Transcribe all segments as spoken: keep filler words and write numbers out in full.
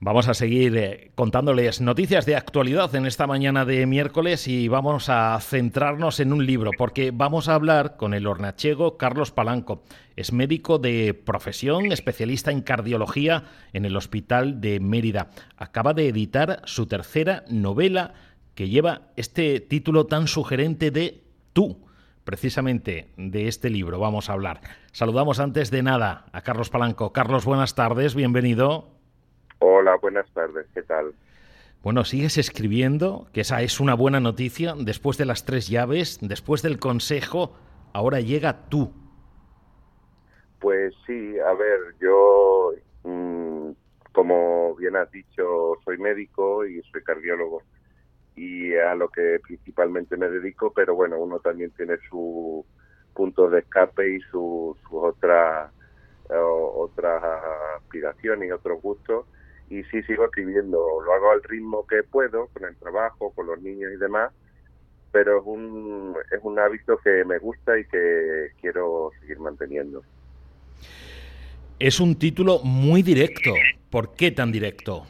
Vamos a seguir eh, contándoles noticias de actualidad en esta mañana de miércoles y vamos a centrarnos en un libro, porque vamos a hablar con el hornachego Carlos Palanco. Es médico de profesión, especialista en cardiología en el Hospital de Mérida. Acaba de editar su tercera novela que lleva este título tan sugerente de Tú. Precisamente de este libro vamos a hablar. Saludamos antes de nada a Carlos Palanco. Carlos, buenas tardes, bienvenido. Hola, buenas tardes, ¿qué tal? Bueno, sigues escribiendo, que esa es una buena noticia. Después de las tres llaves, después del consejo, ahora llega Tú. Pues sí, a ver, yo, mmm, como bien has dicho, soy médico y soy cardiólogo y a lo que principalmente me dedico, pero bueno, uno también tiene su punto de escape y sus su otras eh, otras aspiraciones y otros gustos. Y sí, sigo escribiendo, lo hago al ritmo que puedo, con el trabajo, con los niños y demás, pero es un, es un hábito que me gusta y que quiero seguir manteniendo. Es un título muy directo. ¿Por qué tan directo?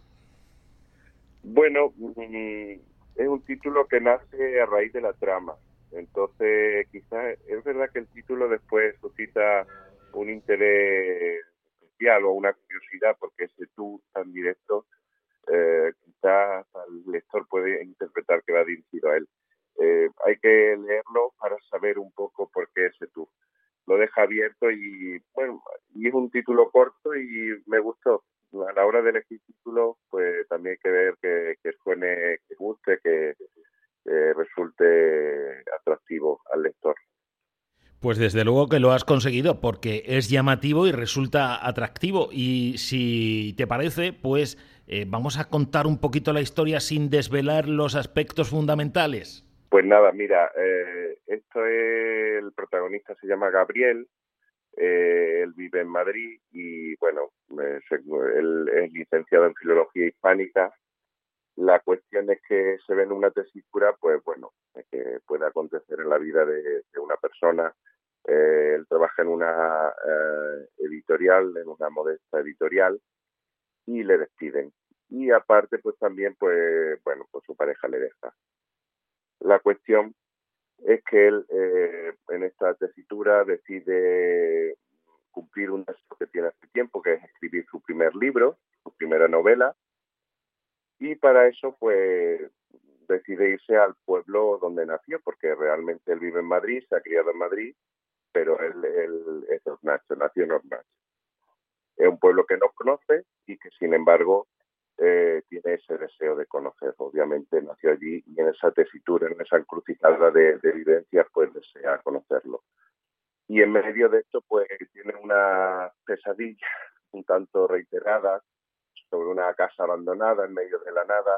Bueno, mm, es un título que nace a raíz de la trama. Entonces, quizás es verdad que el título después suscita un interés especial o una curiosidad, porque ese tú tan directo, eh, quizás el lector puede interpretar que va dirigido a él. Eh, hay que leerlo para saber un poco por qué ese tú. Lo deja abierto y, bueno, y es un título corto y me gustó. A la hora de elegir título, pues también hay que ver que, que suene, que guste, que, que resulte atractivo al lector. Pues desde luego que lo has conseguido porque es llamativo y resulta atractivo. Y si te parece, pues eh, vamos a contar un poquito la historia sin desvelar los aspectos fundamentales. Pues nada, mira, eh, esto es, el protagonista se llama Gabriel, eh, él vive en Madrid y bueno, eh, se, él es licenciado en Filología Hispánica. La cuestión es que se ve en una tesitura, pues bueno, que puede acontecer en la vida de, de una persona. Eh, él trabaja en una eh, editorial, en una modesta editorial, y le despiden. Y aparte, pues también, pues bueno, pues su pareja le deja. La cuestión es que él eh, en esta tesitura decide cumplir un deseo que tiene hace tiempo, que es escribir su primer libro, su primera novela, y para eso pues decide irse al pueblo donde nació, porque realmente él vive en Madrid, se ha criado en Madrid, pero él, él es Hornacho, nació en Hornacho. Es un pueblo que no conoce y que sin embargo eh, tiene ese deseo de conocer. Obviamente nació allí y en esa tesitura, en esa encrucijada de, de vivencias, pues desea conocerlo. Y en medio de esto pues tiene una pesadilla un tanto reiterada sobre una casa abandonada en medio de la nada.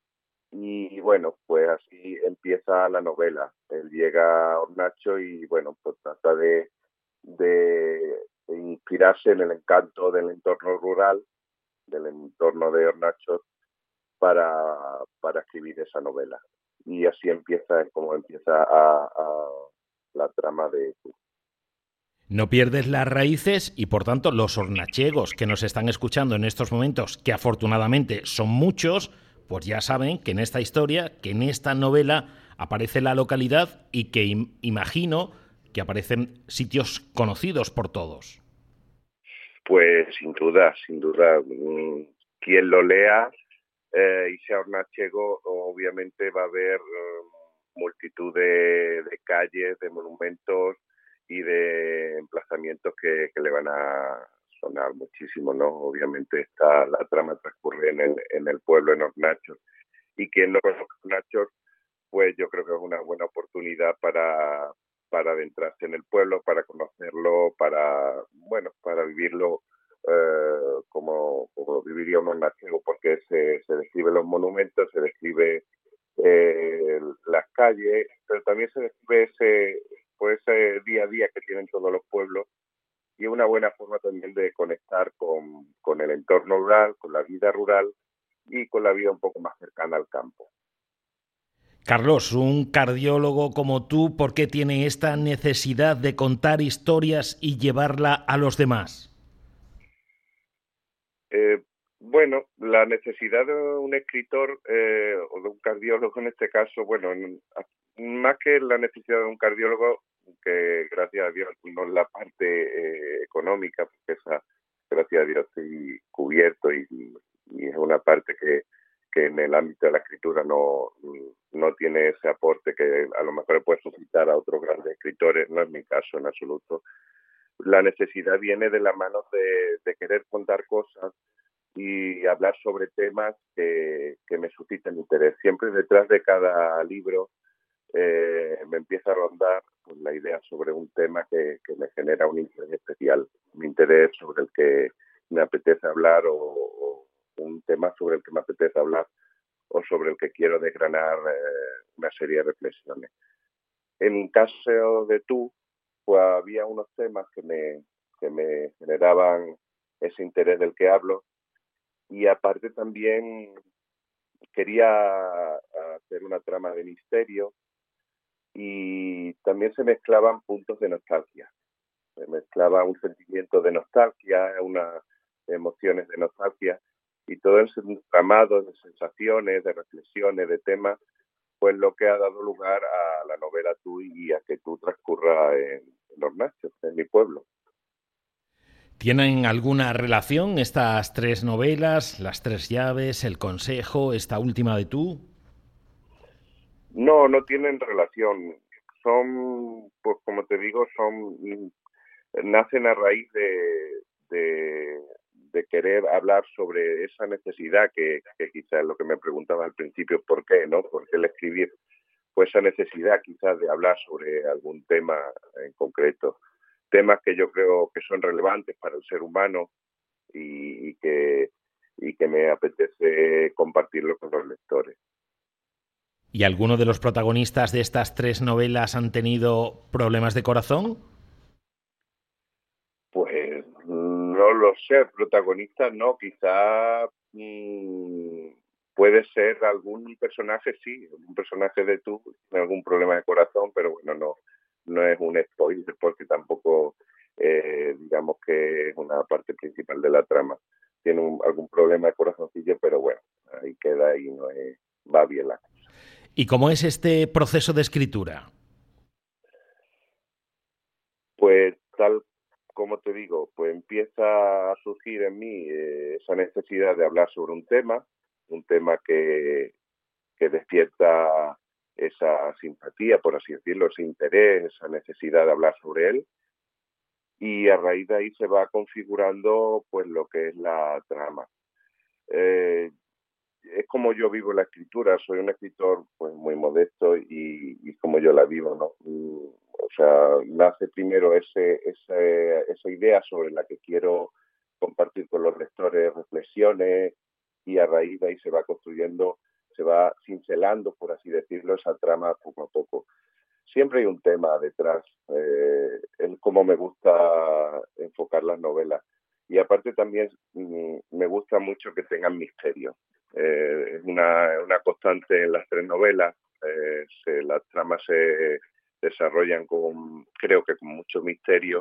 Y bueno, pues así empieza la novela. Él llega a Hornacho y bueno, pues trata de, de, de inspirarse en el encanto del entorno rural, del entorno de Hornacho, para, para escribir esa novela. Y así empieza, como empieza a, a la trama de... No pierdes las raíces y, por tanto, los hornachegos que nos están escuchando en estos momentos, que afortunadamente son muchos, pues ya saben que en esta historia, que en esta novela aparece la localidad y que im- imagino que aparecen sitios conocidos por todos. Pues sin duda, sin duda, quien lo lea eh, y sea hornachego, obviamente va a haber eh, multitud de, de calles, de monumentos y de emplazamientos que, que le van a sonar muchísimo, ¿no? Obviamente está, la trama transcurre en el, en el pueblo, en Hornacho. Y quien no conozca Hornacho, pues yo creo que es una buena oportunidad para, para adentrarse en el pueblo, para conocerlo, para, bueno, para vivirlo eh, como, como viviría un hornachego, porque se, se describe los monumentos, se describe eh, las calles, pero también se describe ese, pues ese día a día que tienen todos los pueblos y es una buena forma también de conectar con, con el entorno rural, con la vida rural y con la vida un poco más cercana al campo. Carlos, un cardiólogo como tú, ¿por qué tiene esta necesidad de contar historias y llevarla a los demás? Eh, Bueno, la necesidad de un escritor eh, o de un cardiólogo en este caso, bueno, más que la necesidad de un cardiólogo, que gracias a Dios no es la parte eh, económica, porque esa, gracias a Dios, estoy cubierto y, y es una parte que, que en el ámbito de la escritura no, no tiene ese aporte que a lo mejor puede suscitar a otros grandes escritores, no es mi caso en absoluto. La necesidad viene de la mano de, de querer contar cosas y hablar sobre temas que, que me suscitan interés. Siempre detrás de cada libro eh, me empieza a rondar pues, la idea sobre un tema que, que me genera un interés especial, un interés sobre el que me apetece hablar o, o un tema sobre el que me apetece hablar o sobre el que quiero desgranar eh, una serie de reflexiones. En caso de tú, pues había unos temas que me, que me generaban ese interés del que hablo. Y aparte también quería hacer una trama de misterio y también se mezclaban puntos de nostalgia. Se mezclaba un sentimiento de nostalgia, unas emociones de nostalgia y todo ese entramado de sensaciones, de reflexiones, de temas, pues lo que ha dado lugar a la novela Tú y a que Tú transcurra en, en Hornacho, en mi pueblo. ¿Tienen alguna relación estas tres novelas, Las tres llaves, El consejo, esta última de Tú? No, no tienen relación. Son, pues como te digo, son nacen a raíz de, de, de querer hablar sobre esa necesidad que, que quizás es lo que me preguntaba al principio, ¿por qué? ¿No? ¿Por qué el escribir? Pues esa necesidad quizás de hablar sobre algún tema en concreto. Temas que yo creo que son relevantes para el ser humano y, y, que, y que me apetece compartirlo con los lectores. ¿Y alguno de los protagonistas de estas tres novelas han tenido problemas de corazón? Pues no lo sé, protagonista no, quizá mmm, puede ser algún personaje, sí, un personaje de Tú, con algún problema de corazón, pero bueno, no, no es un spoiler porque tampoco eh, digamos que es una parte principal de la trama. Tiene un, algún problema de corazoncillo, pero bueno, ahí queda y no es, va bien la cosa. ¿Y cómo es este proceso de escritura? Pues tal como te digo, pues empieza a surgir en mí eh, esa necesidad de hablar sobre un tema, un tema que, que despierta esa simpatía, por así decirlo, ese interés, esa necesidad de hablar sobre él. Y a raíz de ahí se va configurando pues lo que es la trama. Eh, es como yo vivo la escritura, soy un escritor pues muy modesto y, y como yo la vivo, ¿no? O sea, nace primero ese, ese, esa idea sobre la que quiero compartir con los lectores reflexiones y a raíz de ahí se va construyendo, se va cincelando, por así decirlo, esa trama poco a poco. Siempre hay un tema detrás, eh, es como me gusta enfocar las novelas. Y aparte también mmm, me gusta mucho que tengan misterio. Eh, es una, una constante en las tres novelas, eh, se, las tramas se desarrollan con, creo que con mucho misterio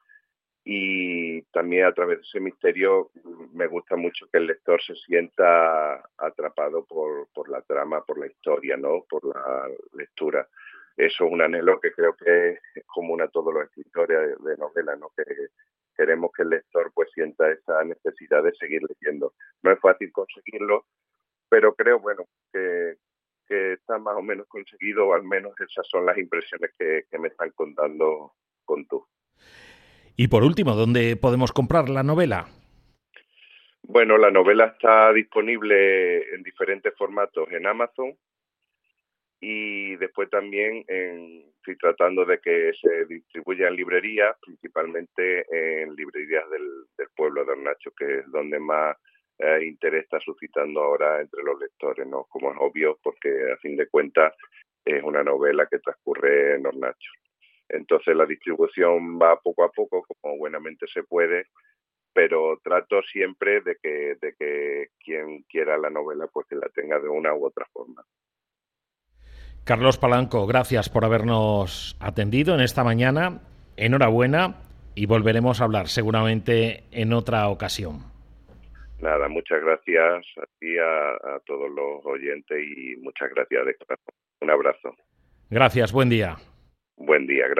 y también a través de ese misterio me gusta mucho que el lector se sienta atrapado por, por la trama, por la historia, ¿no? Por la lectura. Eso es un anhelo que creo que es común a todos los escritores de, de novelas, ¿no? Que queremos que el lector pues sienta esa necesidad de seguir leyendo. No es fácil conseguirlo, pero creo, bueno, que, que está más o menos conseguido, o al menos esas son las impresiones que, que me están contando con Tú. Y por último, ¿dónde podemos comprar la novela? Bueno, la novela está disponible en diferentes formatos en Amazon y después también en, estoy tratando de que se distribuya en librerías, principalmente en librerías del, del pueblo de Hornacho, que es donde más eh, interés está suscitando ahora entre los lectores, ¿no? Como es obvio, porque a fin de cuentas es una novela que transcurre en Hornacho. Entonces la distribución va poco a poco, como buenamente se puede, pero trato siempre de que, de que quien quiera la novela pues que la tenga de una u otra forma. Carlos Palanco, gracias por habernos atendido en esta mañana. Enhorabuena y volveremos a hablar seguramente en otra ocasión. Nada, muchas gracias a ti, a, a todos los oyentes y muchas gracias de corazón. Un abrazo. Gracias, buen día. Buen día. Gracias.